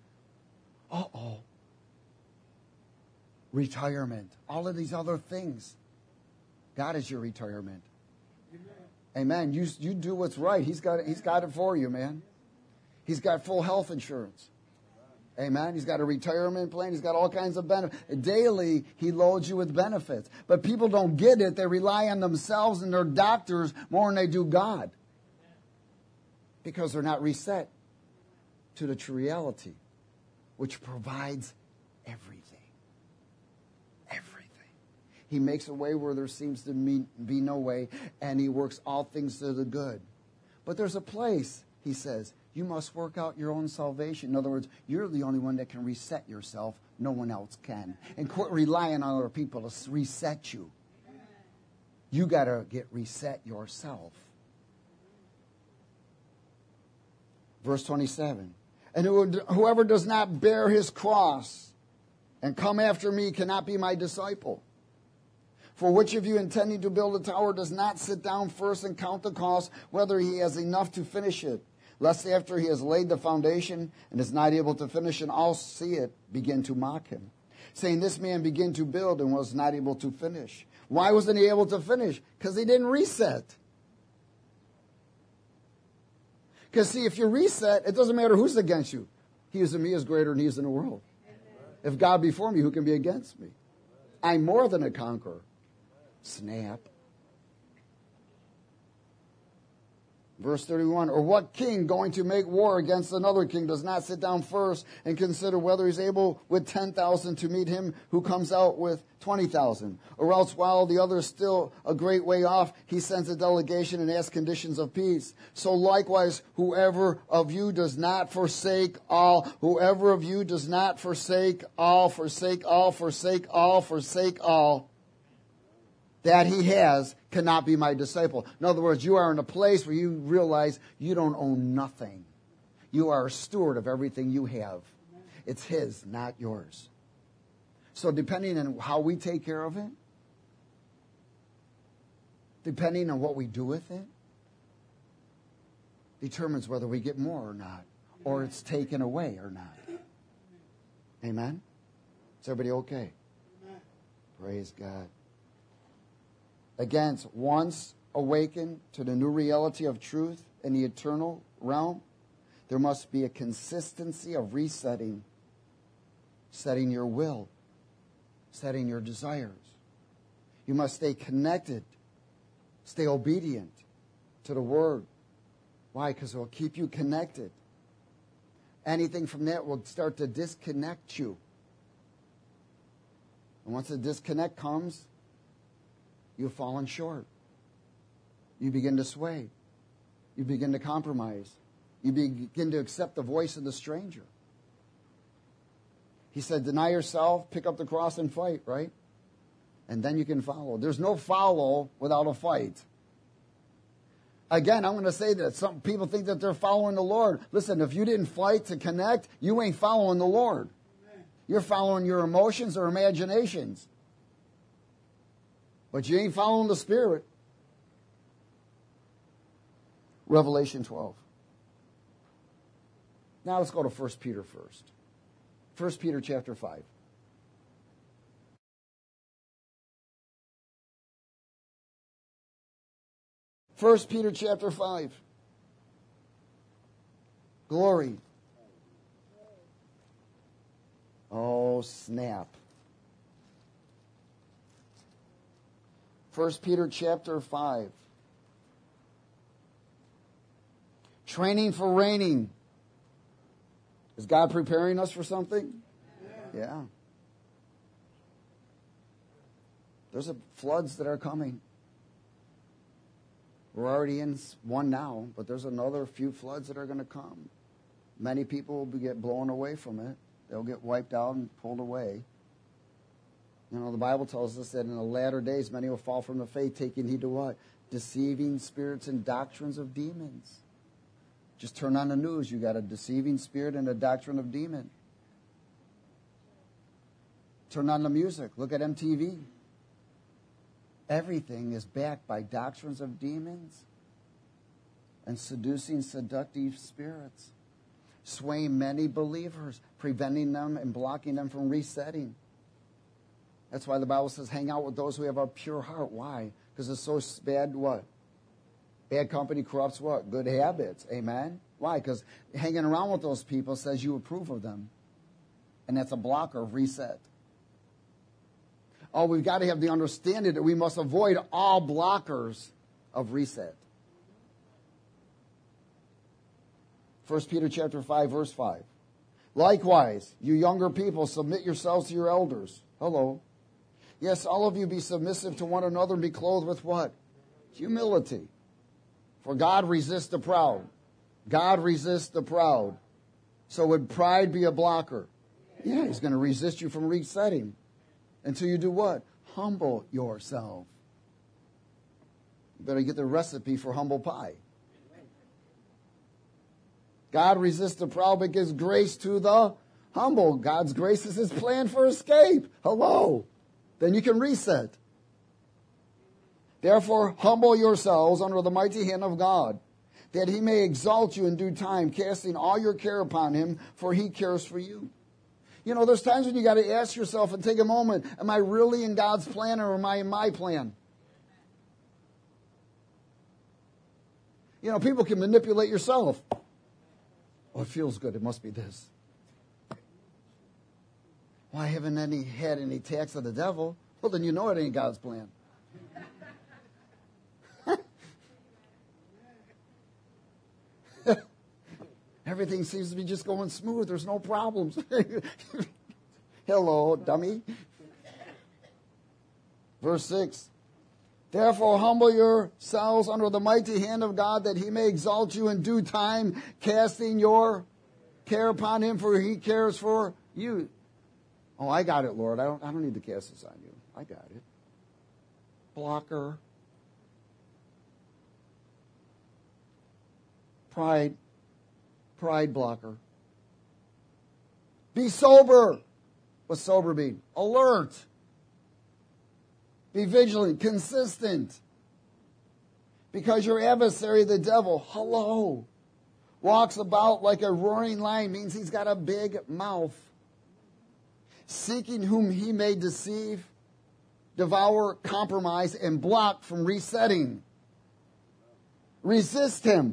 retirement, all of these other things. God is your retirement. Amen. You do what's right. He's got it for you, man. He's got full health insurance. Amen. He's got a retirement plan. He's got all kinds of benefits. Daily, he loads you with benefits. But people don't get it. They rely on themselves and their doctors more than they do God. Because they're not reset to the true reality, which provides everything. Everything. He makes a way where there seems to be no way, and he works all things to the good. But there's a place, he says, you must work out your own salvation. In other words, you're the only one that can reset yourself. No one else can. And quit relying on other people to reset you. You got to get reset yourself. Verse 27. And whoever does not bear his cross and come after me cannot be my disciple. For which of you intending to build a tower does not sit down first and count the cost, whether he has enough to finish it? Lest after he has laid the foundation and is not able to finish, and all see it, begin to mock him, saying, this man began to build and was not able to finish. Why wasn't he able to finish? Because he didn't reset. Because see, if you reset, it doesn't matter who's against you. He is in me is greater than he is in the world. If God be for me, who can be against me? I'm more than a conqueror. Snap. Verse 31, or what king going to make war against another king does not sit down first and consider whether he's able with 10,000 to meet him who comes out with 20,000? Or else while the other is still a great way off, he sends a delegation and asks conditions of peace. So likewise, whoever of you does not forsake all, that he has cannot be my disciple. In other words, you are in a place where you realize you don't own nothing. You are a steward of everything you have. It's his, not yours. So depending on how we take care of it, depending on what we do with it, determines whether we get more or not, or it's taken away or not. Amen? Is everybody okay? Praise God. Against once awakened to the new reality of truth in the eternal realm, there must be a consistency of resetting, setting your will, setting your desires. You must stay connected, stay obedient to the Word. Why? Because it will keep you connected. Anything from that will start to disconnect you. And once the disconnect comes, you've fallen short. You begin to sway. You begin to compromise. You begin to accept the voice of the stranger. He said, deny yourself, pick up the cross and fight, right? And then you can follow. There's no follow without a fight. Again, I'm going to say that some people think that they're following the Lord. Listen, if you didn't fight to connect, you ain't following the Lord. You're following your emotions or imaginations. But you ain't following the Spirit. Revelation 12. Now let's go to 1 Peter first. 1 Peter chapter 5. First Peter chapter 5. Glory. Oh, snap. 1 Peter chapter 5. Training for reigning. Is God preparing us for something? Yeah. There's floods that are coming. We're already in one now, but there's another few floods that are going to come. Many people will get blown away from it. They'll get wiped out and pulled away. You know, the Bible tells us that in the latter days, many will fall from the faith, taking heed to what? Deceiving spirits and doctrines of demons. Just turn on the news. You got a deceiving spirit and a doctrine of demon. Turn on the music. Look at MTV. Everything is backed by doctrines of demons and seducing, seductive spirits, swaying many believers, preventing them and blocking them from resetting. That's why the Bible says, hang out with those who have a pure heart. Why? Because it's so bad, what? Bad company corrupts what? Good habits. Amen? Why? Because hanging around with those people says you approve of them. And that's a blocker of reset. Oh, we've got to have the understanding that we must avoid all blockers of reset. 1 Peter chapter 5, verse 5. Likewise, you younger people, submit yourselves to your elders. Hello. Yes, all of you be submissive to one another and be clothed with what? Humility. For God resists the proud. God resists the proud. So would pride be a blocker? Yeah, he's going to resist you from resetting. Until you do what? Humble yourself. You better get the recipe for humble pie. God resists the proud but gives grace to the humble. God's grace is his plan for escape. Hello. Then you can reset. Therefore, humble yourselves under the mighty hand of God, that he may exalt you in due time, casting all your care upon him, for he cares for you. You know, there's times when you got to ask yourself and take a moment, am I really in God's plan or am I in my plan? You know, people can manipulate yourself. Oh, it feels good. It must be this. Well, I haven't had any attacks of the devil. Well, then you know it ain't God's plan. Everything seems to be just going smooth. There's no problems. Hello, dummy. Verse 6. Therefore, humble yourselves under the mighty hand of God, that he may exalt you in due time, casting your care upon him, for he cares for you. Oh, I got it, Lord. I don't need to cast this on you. I got it. Blocker. Pride blocker. Be sober. What's sober mean? Alert. Be vigilant, consistent. Because your adversary, the devil, hello, walks about like a roaring lion, means he's got a big mouth, seeking whom he may deceive. devour, compromise, and block from resetting. Resist him.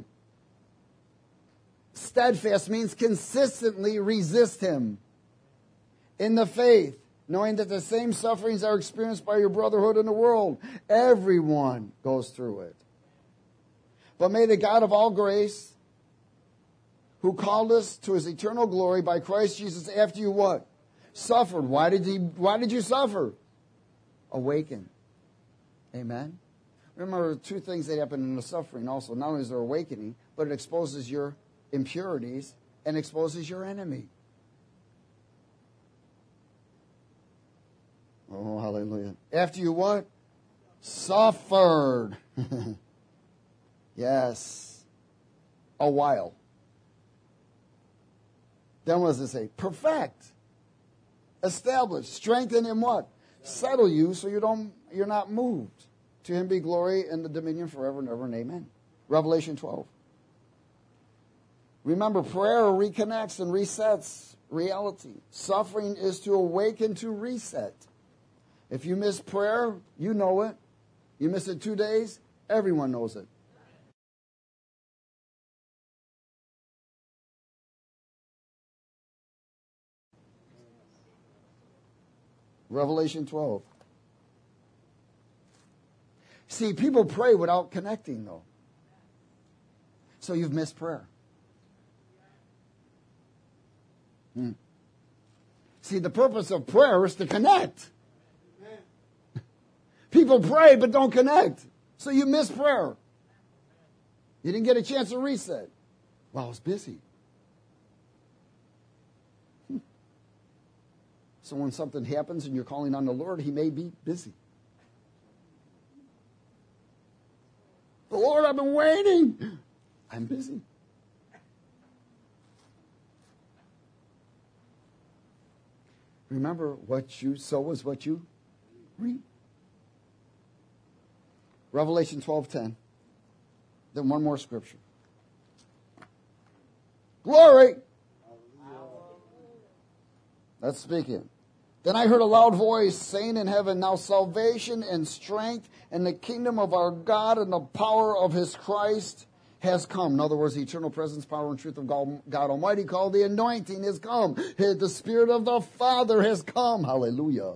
Steadfast means consistently resist him in the faith, knowing that the same sufferings are experienced by your brotherhood in the world. Everyone goes through it. But may the God of all grace, who called us to his eternal glory by Christ Jesus, after you what? Suffered. Why did you suffer? Awaken. Amen. Remember, two things that happen in the suffering also. Not only is there awakening, but it exposes your impurities and exposes your enemy. Oh, hallelujah. After you what? Suffered. Yes. A while. Then what does it say? Perfect. Establish. Strengthen in what? Settle you so you're not moved. To him be glory and the dominion forever and ever, and amen. Revelation 12. Remember, prayer reconnects and resets reality. Suffering is to awaken to reset. If you miss prayer, you know it. You miss it 2 days, everyone knows it. Revelation 12. See, people pray without connecting, though. So you've missed prayer. See, the purpose of prayer is to connect. People pray but don't connect. So you miss prayer. You didn't get a chance to reset. Well, I was busy. So when something happens and you're calling on the Lord, he may be busy. The Lord, I've been waiting. I'm busy. Remember, what you sow is what you reap. Revelation 12:10. Then one more scripture. Glory. Let's speak it. Then I heard a loud voice saying in heaven, now salvation and strength and the kingdom of our God and the power of his Christ has come. In other words, the eternal presence, power, and truth of God Almighty, called the anointing, has come. The Spirit of the Father has come. Hallelujah.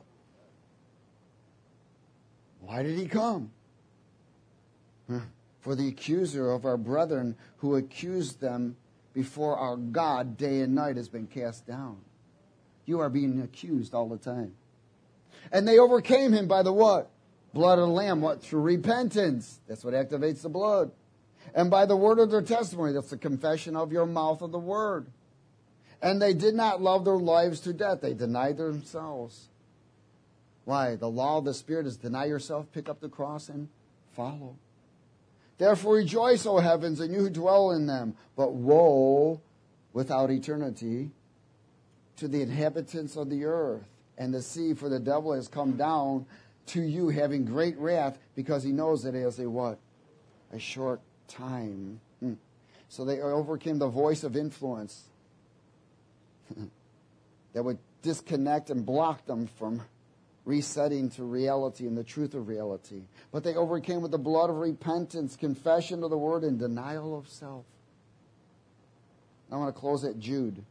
Why did he come? For the accuser of our brethren who accused them before our God day and night has been cast down. You are being accused all the time. And they overcame him by the what? Blood of the Lamb. What? Through repentance. That's what activates the blood. And by the word of their testimony. That's the confession of your mouth of the word. And they did not love their lives to death. They denied themselves. Why? The law of the Spirit is deny yourself, pick up the cross, and follow. Therefore rejoice, O heavens, and you who dwell in them. But woe without eternity to the inhabitants of the earth and the sea, for the devil has come down to you having great wrath, because he knows that it is a what? A short time. So they overcame the voice of influence that would disconnect and block them from resetting to reality and the truth of reality. But they overcame with the blood of repentance, confession of the word, and denial of self. I want to close at Jude.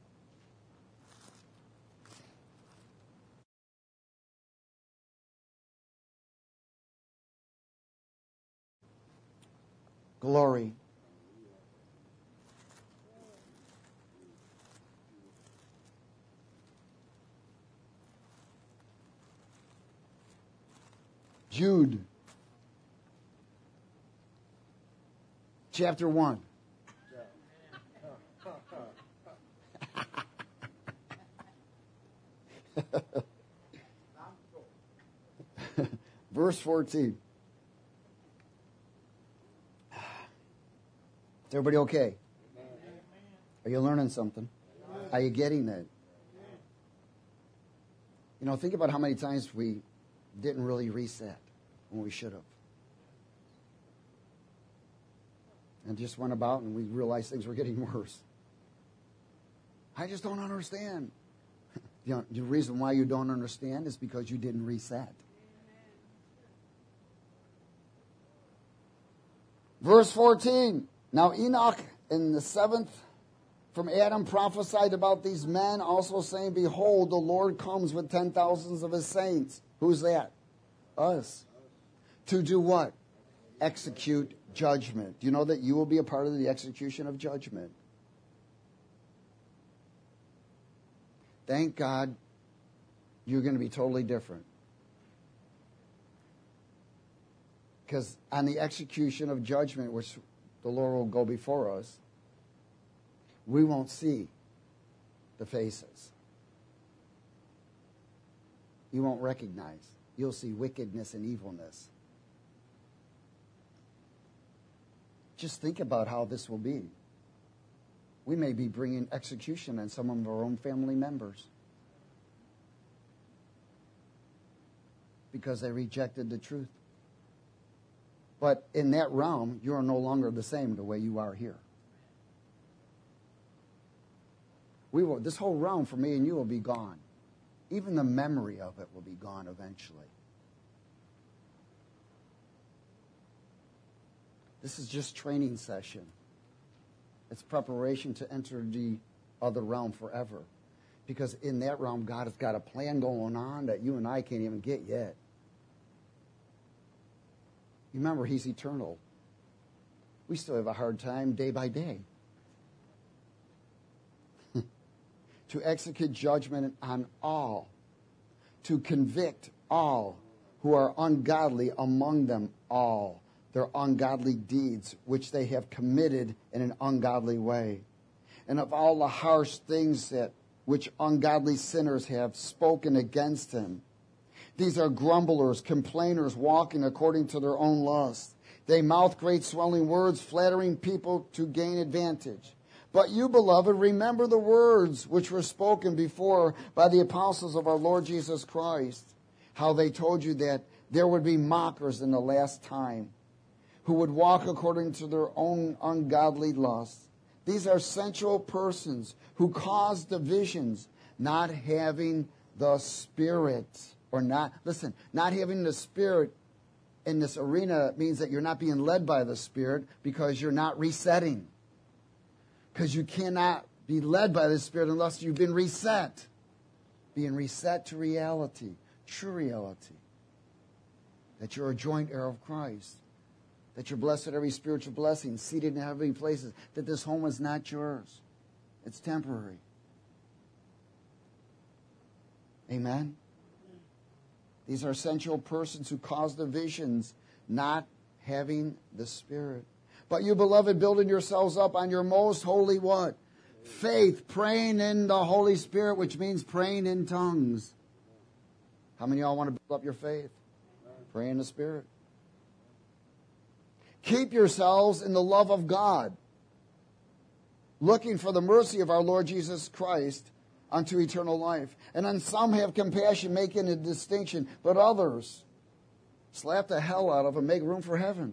Glory. Jude, chapter 1. Verse 14. Is everybody okay? Are you learning something? Are you getting that? You know, think about how many times we didn't really reset when we should have. And just went about and we realized things were getting worse. I just don't understand. You know, the reason why you don't understand is because you didn't reset. Verse 14. Now Enoch in the 7th from Adam prophesied about these men, also saying, behold, the Lord comes with 10,000s of his saints. Who's that? Us. To do what? Execute judgment. Do you know that you will be a part of the execution of judgment? Thank God you're going to be totally different. Because on the execution of judgment, which the Lord will go before us, we won't see the faces. You won't recognize. You'll see wickedness and evilness. Just think about how this will be. We may be bringing execution on some of our own family members because they rejected the truth. But in that realm, you are no longer the same the way you are here. This whole realm for me and you will be gone. Even the memory of it will be gone eventually. This is just training session. It's preparation to enter the other realm forever. Because in that realm, God has got a plan going on that you and I can't even get yet. Remember, He's eternal. We still have a hard time day by day. To execute judgment on all. To convict all who are ungodly among them all. Their ungodly deeds, which they have committed in an ungodly way. And of all the harsh things which ungodly sinners have spoken against Him. These are grumblers, complainers, walking according to their own lusts. They mouth great swelling words, flattering people to gain advantage. But you, beloved, remember the words which were spoken before by the apostles of our Lord Jesus Christ, how they told you that there would be mockers in the last time, who would walk according to their own ungodly lusts. These are sensual persons who cause divisions, not having the Spirit. Or not having the Spirit in this arena means that you're not being led by the Spirit because you're not resetting. Because you cannot be led by the Spirit unless you've been reset. Being reset to reality, true reality. That you're a joint heir of Christ. That you're blessed with every spiritual blessing, seated in heavenly places. That this home is not yours. It's temporary. Amen? These are sensual persons who cause divisions, not having the Spirit. But you, beloved, building yourselves up on your most holy what? Faith, praying in the Holy Spirit, which means praying in tongues. How many of y'all want to build up your faith? Pray in the Spirit. Keep yourselves in the love of God, looking for the mercy of our Lord Jesus Christ unto eternal life. And on some have compassion, making a distinction, but others slap the hell out of them, make room for heaven.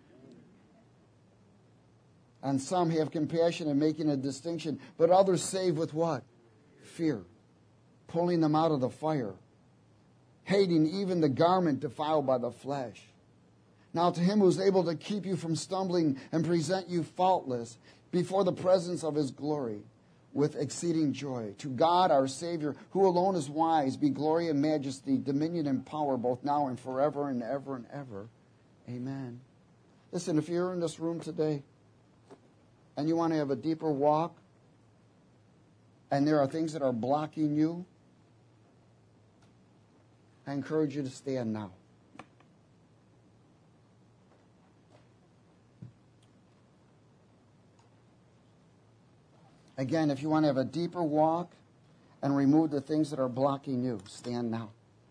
On some have compassion and making a distinction, but others save with what? Fear, pulling them out of the fire, hating even the garment defiled by the flesh. Now to Him who is able to keep you from stumbling and present you faultless before the presence of His glory with exceeding joy. To God our Savior, who alone is wise, be glory and majesty, dominion and power, both now and forever and ever and ever. Amen. Listen, if you're in this room today and you want to have a deeper walk and there are things that are blocking you, I encourage you to stand now. Again, if you want to have a deeper walk and remove the things that are blocking you, stand now.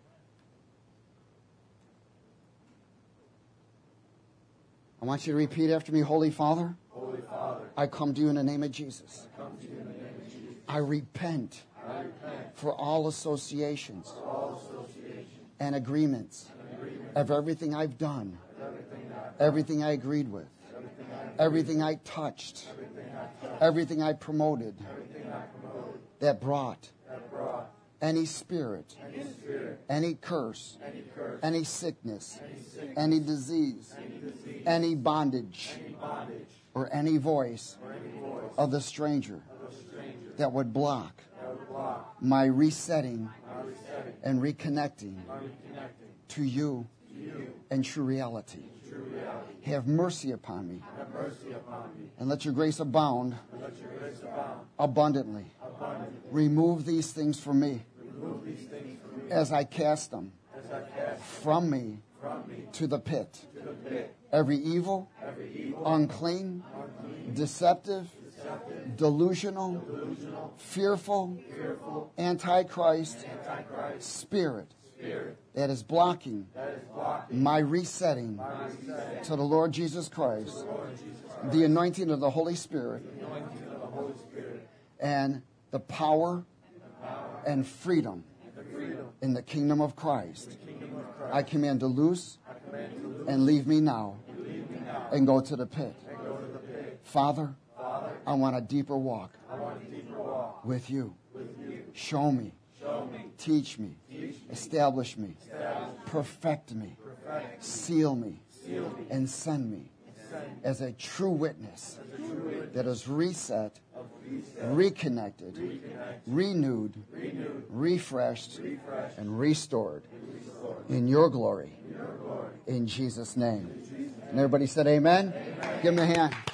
I want you to repeat after me, Holy Father, Holy Father, I come to you in the name of Jesus. I come to you in the name of Jesus. I repent for all associations and agreements of everything I've done, everything I agreed with, everything I touched, everything I promoted that brought any spirit, any curse, any sickness, any disease, any bondage or any voice of the stranger that would block my resetting and reconnecting to you and true reality. Have mercy upon me, and let your grace abound abundantly. Remove these things from me as I cast them from me to the pit. Every evil, unclean, deceptive, delusional, fearful, antichrist spirit that is blocking my resetting to the Lord Jesus Christ, the anointing of the Holy Spirit, and the power and freedom in the kingdom of Christ. I command to loose and leave me now and go to the pit. Father, I want a deeper walk with you. Show me, teach me, establish me, perfect me, seal me, and send me as a true witness that is reset, reconnected, renewed, refreshed, and restored in your glory. In Jesus' name. And everybody said amen? Give him a hand.